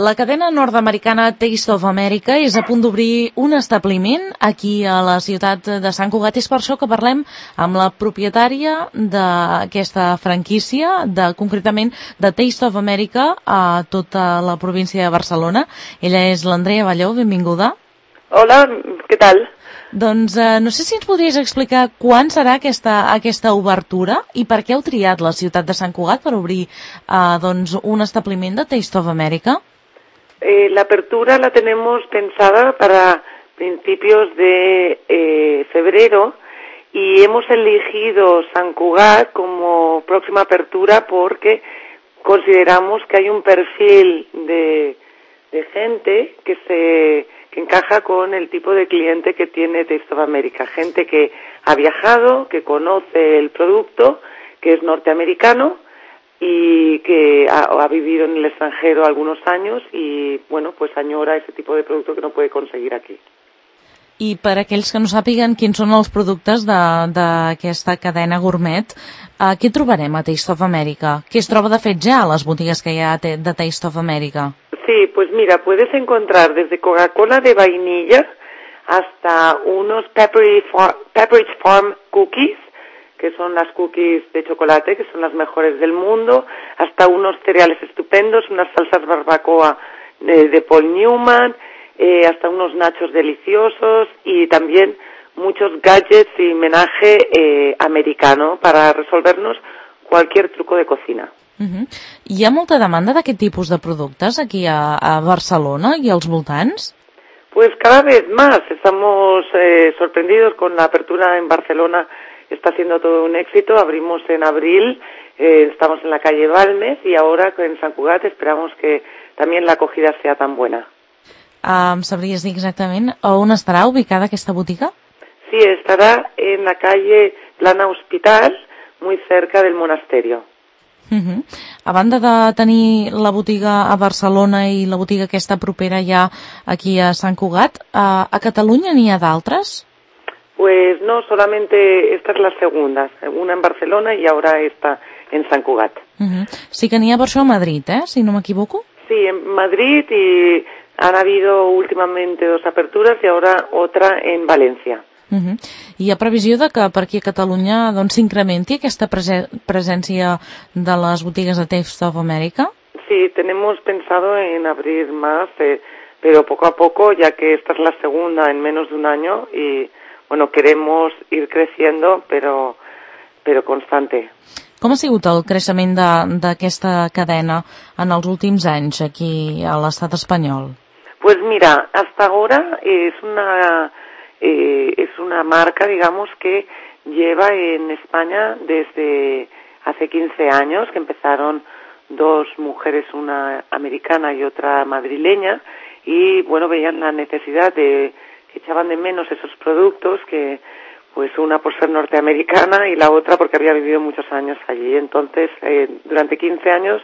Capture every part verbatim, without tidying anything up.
La cadena nord-americana Taste of America és a punt d'obrir un establiment aquí a la ciutat de Sant Cugat. És per això que parlem amb la propietària d'aquesta franquícia, de, concretament de Taste of America a tota la província de Barcelona. Ella és l'Andrea Balló, benvinguda. Hola, què tal? Doncs eh, no sé si ens podries explicar quan serà aquesta, aquesta obertura i per què heu triat la ciutat de Sant Cugat per obrir eh, doncs, un establiment de Taste of America. Eh, la apertura la tenemos pensada para principios de eh, febrero y hemos elegido San Cugat como próxima apertura porque consideramos que hay un perfil de, de gente que se que encaja con el tipo de cliente que tiene Taste of America, gente que ha viajado, que conoce el producto, que es norteamericano y que ha, ha vivido en el extranjero algunos años y, bueno, pues añora ese tipo de producto que no puede conseguir aquí. I per aquells que no sàpiguen quins són els productes d'aquesta cadena gourmet, eh, què trobarem a Taste of America? Què es troba de fet ja a les botigues que hi ha de Taste of America? Sí, pues mira, puedes encontrar desde Coca-Cola de vainilla hasta unos Pepperidge Farm, Pepperidge Farm cookies, que son las cookies de chocolate, que son las mejores del mundo, hasta unos cereales estupendos, unas salsas barbacoa de, de Paul Newman, eh, hasta unos nachos deliciosos y también muchos gadgets y menaje eh, americano para resolvernos cualquier truco de cocina. Uh-huh. Hi ha molta demanda d'aquest tipus de productes aquí a, a Barcelona i als voltants? Pues cada vez más. Estamos eh, sorprendidos con la apertura en Barcelona. Está siendo todo un éxito. Abrimos en abril, eh, estamos en la calle Balmes y ahora en Sant Cugat esperamos que también la acogida sea tan buena. Uh, em sabries dir exactament on estarà ubicada aquesta botiga? Sí, estará en la calle Plana Hospital, muy cerca del monasterio. Uh-huh. A banda de tenir la botiga a Barcelona i la botiga aquesta propera ja aquí a Sant Cugat, uh, a Catalunya n'hi ha d'altres? Pues no, solamente esta es la segunda, una en Barcelona y ahora esta en Sant Cugat. Uh-huh. Sí que n'hi ha per això a Madrid, eh, si no m'equivoco? Sí, en Madrid y han habido últimamente dos aperturas y ahora otra en Valencia. Uh-huh. Hi ha previsió de que per aquí a Catalunya doncs, s'incrementi aquesta prese- presència de les botigues de Taste of America? Sí, tenemos pensado en abrir más, eh, pero poco a poco, ya que esta es la segunda en menos de un año y, bueno, queremos ir creciendo, pero, pero constante. Com ha sigut el creixement d'aquesta cadena en els últims anys aquí a l'estat espanyol? Pues mira, hasta ahora es una... Eh, es una marca, digamos, que lleva en España desde hace quince años, que empezaron dos mujeres, una americana y otra madrileña, y bueno, veían la necesidad de, echaban de menos esos productos, que pues una por ser norteamericana y la otra porque había vivido muchos años allí. Entonces, eh, durante quince años,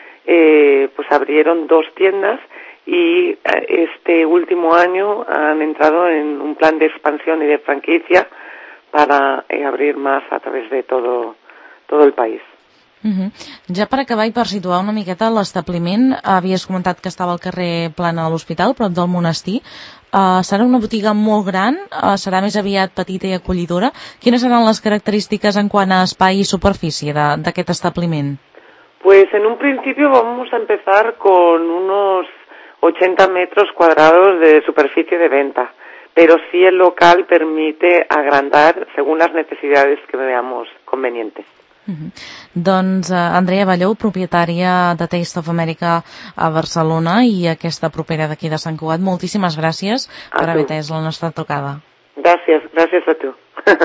eh, pues abrieron dos tiendas, y este último año han entrado en un plan de expansión y de franquicia para eh, abrir más a través de todo, todo el país. Uh-huh. Ja per acabar i per situar una miqueta l'establiment, havies comentat que estava al carrer Plana de l'Hospital, prop del monestir. Uh, serà una botiga molt gran, uh, serà més aviat petita i acollidora. Quines seran les característiques en quant a espai i superfície d'aquest establiment? Pues en un principio vamos a empezar con unos ochenta metros cuadrados de superficie de venta, pero sí el local permite agrandar según las necesidades que veamos convenientes. Uh-huh. Doncs uh, Andrea Balló, propietària de Taste of America a Barcelona i aquesta propera d'aquí de Sant Cugat, moltíssimes gràcies a per tu. Haver atès la nostra tocada. Gràcies, gràcies a tu.